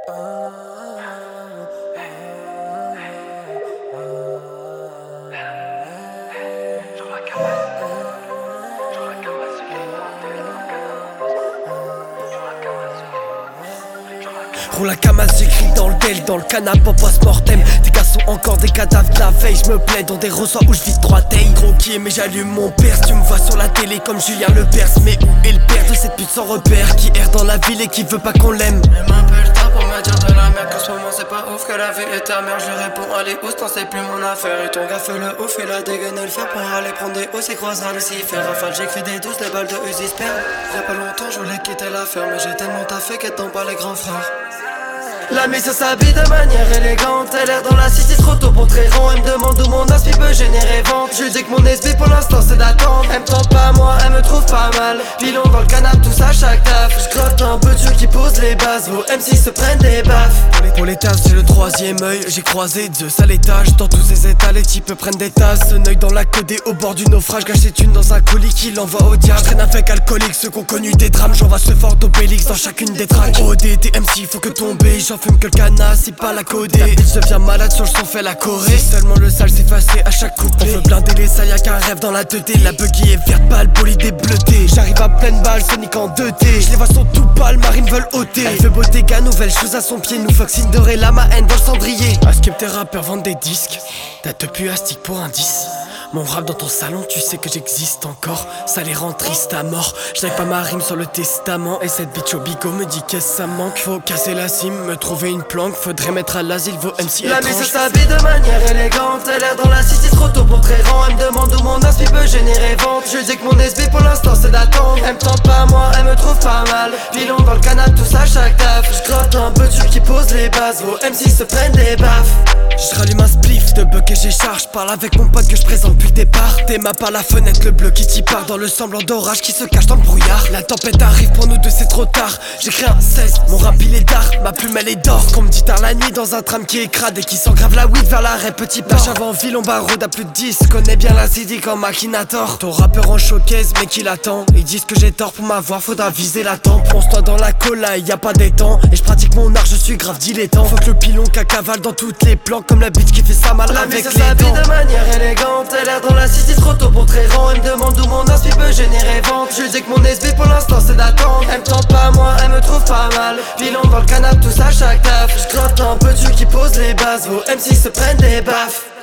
Roule la camas, j'écris dans le del, dans le canap' en post-mortem. Tes gars sont encore des cadavres de la veille. Je me plais dans des ressorts où je vis droit taille. Tronqué mais j'allume mon perce. Tu me vois sur la télé comme Julien Lepers. Mais où est le père de cette pute sans repère qui erre dans la ville et qui veut pas qu'on l'aime? Elle m'appelle tard pour me dire de la merde, qu'en ce moment c'est pas ouf, que la vie est ta mère. Je lui réponds allez oust, t'en c'est plus mon affaire. Et ton gars fait le ouf, il a dégainé le fer pour aller prendre des hausses et croisera Lucifer. Rafale, j'écris des douces, les balles de Uzi se perdent. Y'a pas longtemps je voulais quitter l'affaire, mais j'ai tellement taffé qu'elle tombe pas les grands frères. La mise s'habille de manière élégante. Elle erre dans la cité trop tôt pour très rond. Elle me demande où mon aspi peut générer vente. Je lui dis que mon SB pour l'instant c'est d'attendre. Elle me tente pas moi, elle me trouve pas mal. Pilon dans le canap', tout ça chaque taf. Je crotte un peu Dieu qui pose les bases. Vos MC se prennent des baffes. Pour les tasses j'ai le troisième œil. J'ai croisé Zeus à l'étage. Dans tous ces états les types prennent des tasses. Un œil dans la codée au bord du naufrage. Gâche ses thunes dans un colis qui l'envoie au diable. Je traîne avec alcoolique, ceux qui ont connu des drames. J'envoie ce fort d'Obélix dans chacune des tracks. OD, tes MC faut que tomber. J'en fume que le canard, c'est pas la codée. La bitch devient malade sur le son, fait la Corée. Seulement le sale s'effacer à chaque couplet. On veut blinder les salles, y'a qu'un rêve dans la 2D. La buggy est verte pâle, bolide est bleutée. J'arrive à pleine balle, Sonic en 2T. Je les vois sont tout pâles, Marine veulent ôter. Elle veut Bottega, nouvelle chose à son pied. Nous fuck Cinderella, ma haine dans le cendrier. À skip tes rappeurs vendent des disques. T'as depuis astic pour un 10. Mon rap dans ton salon, tu sais que j'existe encore. Ça les rend tristes à mort. J'n'avais pas ma rime sur le testament. Et cette bitch au bigot me dit qu'est-ce ça manque. Faut casser la cime, me trouver une planque. Faudrait mettre à l'asile vos MC La étranges. mise s'habille de manière élégante. Elle erre dans la cité trop tôt pour très rang. Elle me demande où mon aspi peut générer vente. Je lui dis que mon SB pour l'instant c'est d'attendre. Elle me tente pas moi, elle me trouve pas mal. Pilon dans le canap', tout ça chaque taf. Je crotte un peu Dieu qui pose les bases. Vos MC se prennent des baffes. Je rallume un spliff de buck et j'écharge. Parle avec mon pote que je présente depuis le départ. Tes mains par la fenêtre, le bleu qui t'y part. Dans le semblant d'orage qui se cache dans le brouillard. La tempête arrive pour nous deux, c'est trop tard. J'écris un 16, mon rap il est d'art. Ma plume elle est d'or. Qu'on me dit tard la nuit dans un tram qui écrade et qui s'engrave la weed vers l'arrêt petit port. Lâche avant ville, on barode à plus de 10. Connais bien la CD comme Akinator. Ton rappeur en showcase, mais qui l'attend. Ils disent que j'ai tort pour m'avoir, faudra viser la tempe. Ponce-toi dans la cola, y a pas d'étang. Et je pratique mon art, je suis grave dilettant. Faut que le pilon cavale dans toutes les planques. Comme la bitch qui fait ça mal avec les dents. De manière élégante, elle erre dans la cité trop tôt pour très rang. Elle me demande où mon aspi peut générer vente. Je lui dis que mon SB pour l'instant c'est d'attendre. Elle me tente pas moi, elle me trouve pas mal. Pilon dans le canap', tout ça chaque taf. Je crotte un peu Dieu qui pose les bases. Vos MC se prennent des baffes.